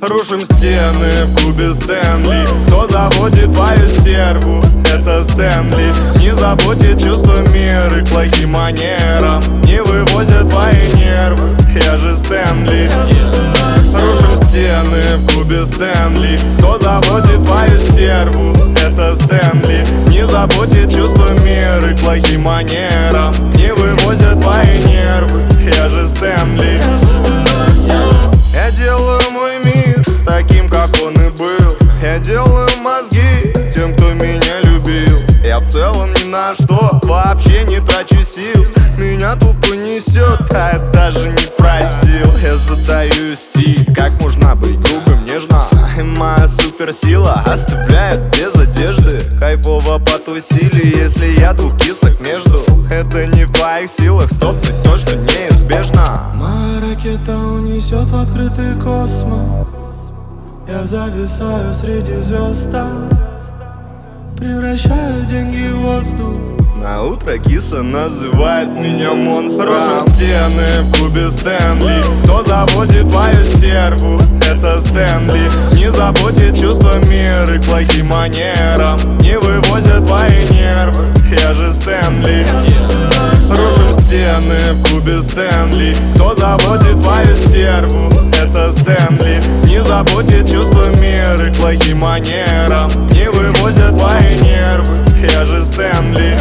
Рушим стены в клубе Стэнли. Кто заводит твою стерву? Это Стэнли. Не заботит чувство меры к плохим манерам. Не вывозят твои нервы, я же Стэнли. Рушим стены в клубе Стэнли. Кто заводит твою стерву? Это Стэнли. Не заботит чувство меры к плохим манерам. Не вывозят твои нервы, я же Стэнли. Я делаю мой мир таким, как он и был. Я делаю мозги тем, кто меня любил. Я в целом ни на что вообще не трачу сил. Меня тупо несет, а я даже не просил. Я задаю стиль, как можно быть грубым, нежно. И моя суперсила оставляет без одежды. Кайфово потусили, если я двух кисок между. Это не в твоих силах стопнуть то, что неизбежно. Моя ракета унесет в открытый космос. Я зависаю среди звезд там, превращаю деньги в воздух. На утро киса называет меня монстром. Рушим стены в клубе Стэнли. Кто заводит твою стерву? Это Стэнли. Не заботит чувство меры к плохим манерам. Не вывозят твои нервы, я же Стэнли. Рушим стены в клубе Стэнли. Кто заводит твою стерву? Это Стэнли. Не заботит чувство меры к плохим манерам. Не вывозят твои нервы, я же Стэнли.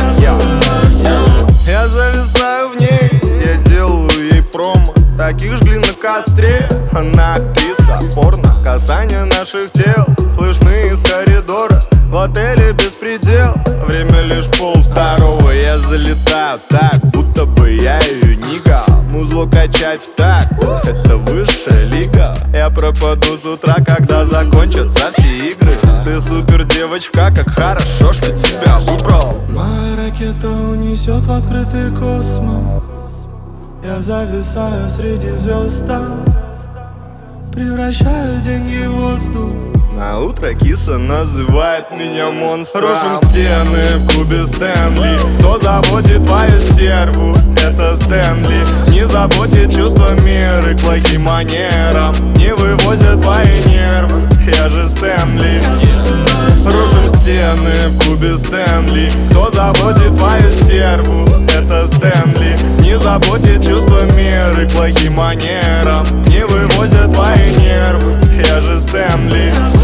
Я зависаю в ней, я делаю ей промо. Таких жгли на костре, она актриса порно. Касания наших тел слышны из коридора. В отеле беспредел, время лишь 1:30. Я залетаю так, будто бы я ее нига. Музло качать в так, это высшая лига. Я пропаду с утра, когда закончатся все игры. Ты супер девочка, как хорошо, что тебя выбрал. Моя ракета унесет в открытый космос. Я зависаю среди звезд там, превращаю деньги в воздух. На утро киса называет меня монстром. Рушим стены в клубе Стэнли. Кто заводит твою стерву? Это Стэнли. Не заботит чувство меры к плохим манерам. Не вывозят твои нервы, я же Стэнли. Рушим стены в клубе Стэнли. Кто заводит твою стерву? Это Стэнли. Не заботит чувство меры к плохим манерам. Не вывозят твои нервы, я же Стэнли.